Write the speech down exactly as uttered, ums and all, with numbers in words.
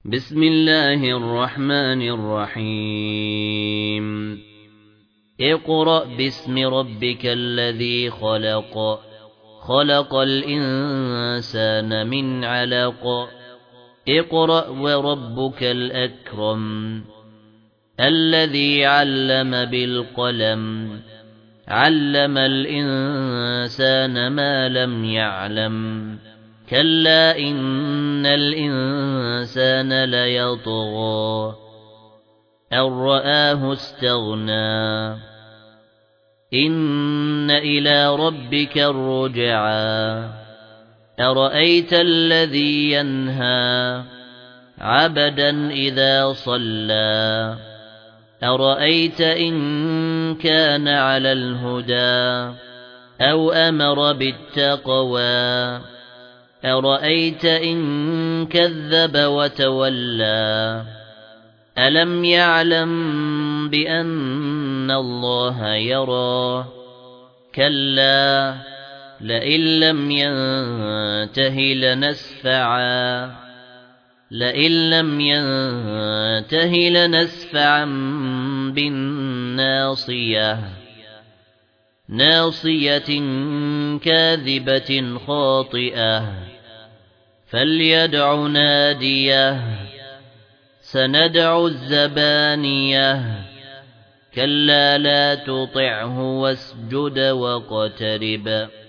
بسم الله الرحمن الرحيم اقرأ باسم ربك الذي خلق خلق الإنسان من علق اقرأ وربك الأكرم الذي علم بالقلم علم الإنسان ما لم يعلم كلا إن الإنسان ليطغى أن رآه استغنى إن إلى ربك الرجعى أرأيت الذي ينهى عبدا إذا صلى أرأيت إن كان على الهدى أو أمر بالتقوى أرأيت إن كذب وتولى ألم يعلم بأن الله يرى كلا لئن لم ينته لنسفعا لئن لم ينته لنسفعا بالناصية ناصية كاذبة خاطئة فليدع ناديه سندع الزبانية كلا لا تطعه واسجد واقترب